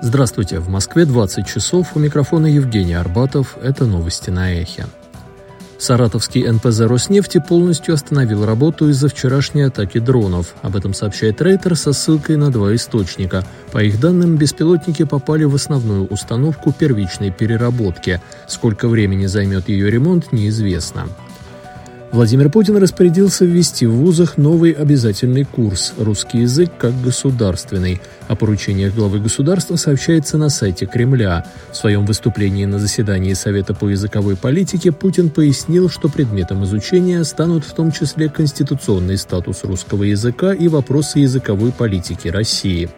Здравствуйте, в Москве 20 часов, у микрофона Евгений Арбатов, это новости на Эхе. Саратовский НПЗ «Роснефти» полностью остановил работу из-за вчерашней атаки дронов. Об этом сообщает Рейтер со ссылкой на два источника. По их данным, беспилотники попали в основную установку первичной переработки. Сколько времени займет ее ремонт, неизвестно. Владимир Путин распорядился ввести в вузах новый обязательный курс «Русский язык как государственный». О поручениях главы государства сообщается на сайте Кремля. В своем выступлении на заседании Совета по языковой политике Путин пояснил, что предметом изучения станут в том числе конституционный статус русского языка и вопросы языковой политики России.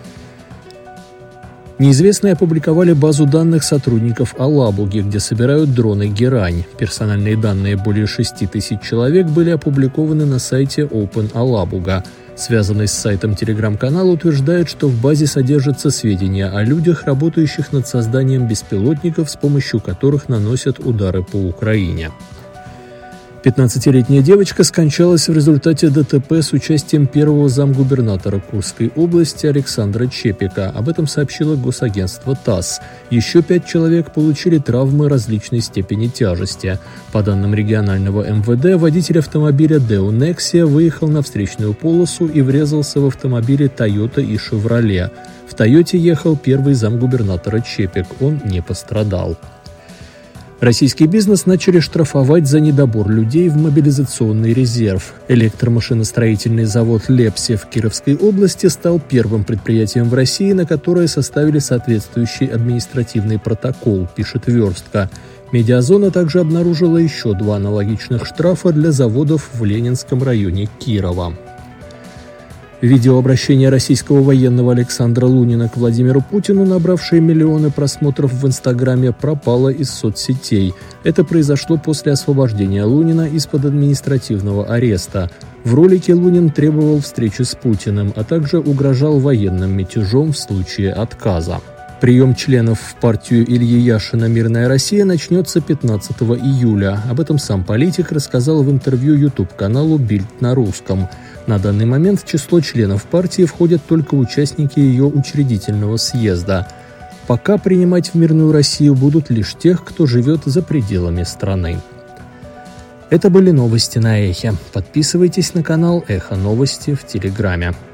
Неизвестные опубликовали базу данных сотрудников Алабуги, где собирают дроны «Герань». Персональные данные более 6 тысяч человек были опубликованы на сайте Open Alabuga. Связанный с сайтом телеграм-канал утверждает, что в базе содержатся сведения о людях, работающих над созданием беспилотников, с помощью которых наносят удары по Украине. 15-летняя девочка скончалась в результате ДТП с участием первого замгубернатора Курской области Александра Чепика. Об этом сообщило госагентство ТАСС. Еще 5 человек получили травмы различной степени тяжести. По данным регионального МВД, водитель автомобиля Deo Nexia выехал на встречную полосу и врезался в автомобили Toyota и Chevrolet. В Тойоте ехал первый замгубернатора Чепик, он не пострадал. Российский бизнес начали штрафовать за недобор людей в мобилизационный резерв. Электромашиностроительный завод «Лепси» в Кировской области стал первым предприятием в России, на которое составили соответствующий административный протокол, пишет «Верстка». Медиазона также обнаружила еще 2 аналогичных штрафа для заводов в Ленинском районе Кирова. Видеообращение российского военного Александра Лунина к Владимиру Путину, набравшее миллионы просмотров в Инстаграме, пропало из соцсетей. Это произошло после освобождения Лунина из-под административного ареста. В ролике Лунин требовал встречи с Путиным, а также угрожал военным мятежом в случае отказа. Прием членов в партию Ильи Яшина «Мирная Россия» начнется 15 июля. Об этом сам политик рассказал в интервью YouTube-каналу «Бильд на русском». На данный момент в число членов партии входят только участники ее учредительного съезда. Пока принимать в «Мирную Россию» будут лишь тех, кто живет за пределами страны. Это были новости на Эхе. Подписывайтесь на канал Эхо Новости в Телеграме.